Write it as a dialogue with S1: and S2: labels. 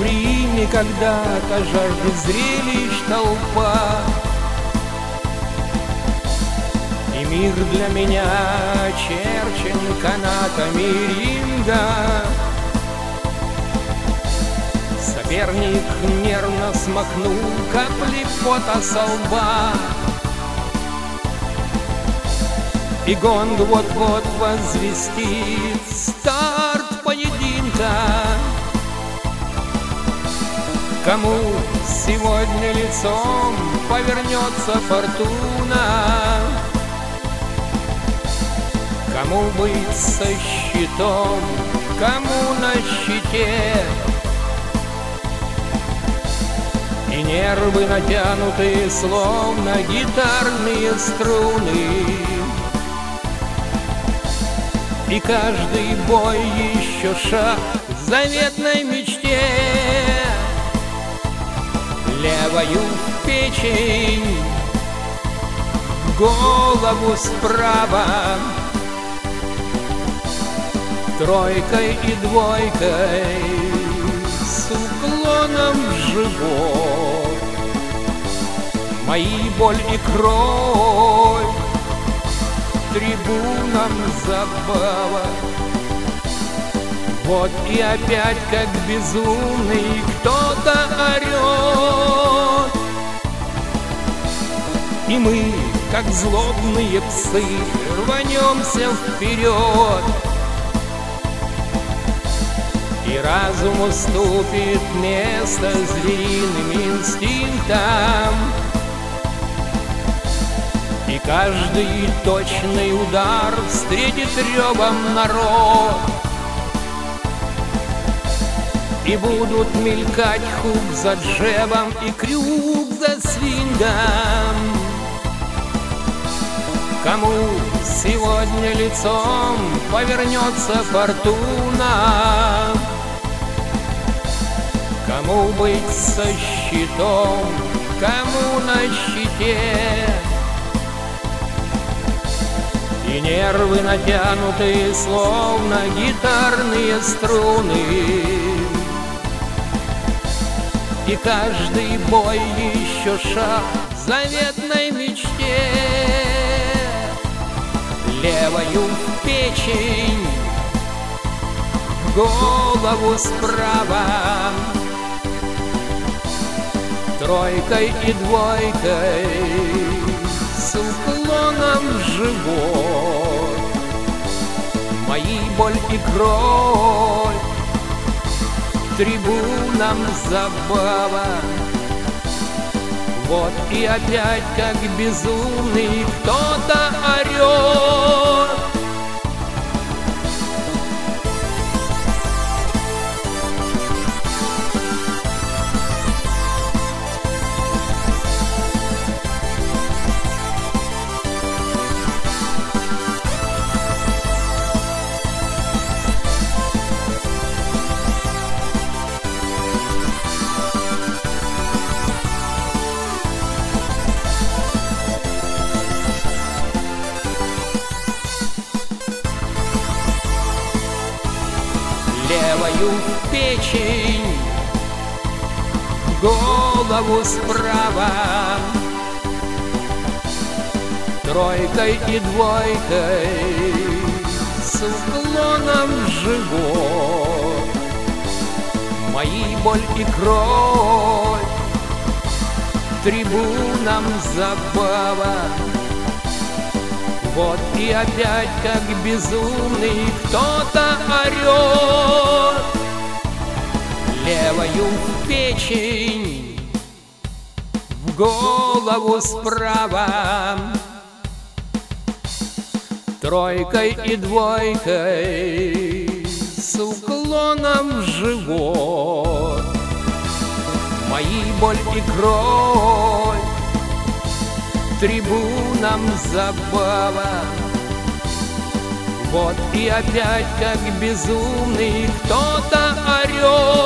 S1: Ими когда-то жажды зрелищ толпа, и мир для меня черчен канатами ринга. Соперник нервно смахнул капли пота со лба, и гонг вот-вот возвестит старт поединка. Кому сегодня лицом повернется фортуна, кому быть со щитом, кому на щите, и нервы натянуты, словно гитарные струны. И каждый бой еще шаг к заветной мечте. Левою в печень, голову справа, тройкой и двойкой с уклоном в живот. Мои боль и кровь трибунам забава. Вот и опять, как безумный, кто-то орет, и мы, как злобные псы, рванемся вперед. И разум уступит место звериным инстинктам, и каждый точный удар встретит ревом народ. И будут мелькать хук за джебом и крюк за свингом. Кому сегодня лицом повернется фортуна, кому быть со щитом, кому на щите, и нервы натянуты, словно гитарные струны. И каждый бой еще шаг к заветной мечте. Левою в печень, голову справа, тройкой и двойкой с уклоном в живот. Мои боль и кровь трибунам забава. Вот и опять, как безумный, кто-то орет. Левою в печень, голову справа, тройкой и двойкой с уклоном в живот. Мои боль и кровь трибунам забава. Вот и опять, как безумный, кто-то орет. Левою в печень, в голову справа, тройкой и двойкой с уклоном в живот. Мои боль и кровь трибунам забава. Вот и опять, как безумный, кто-то орет.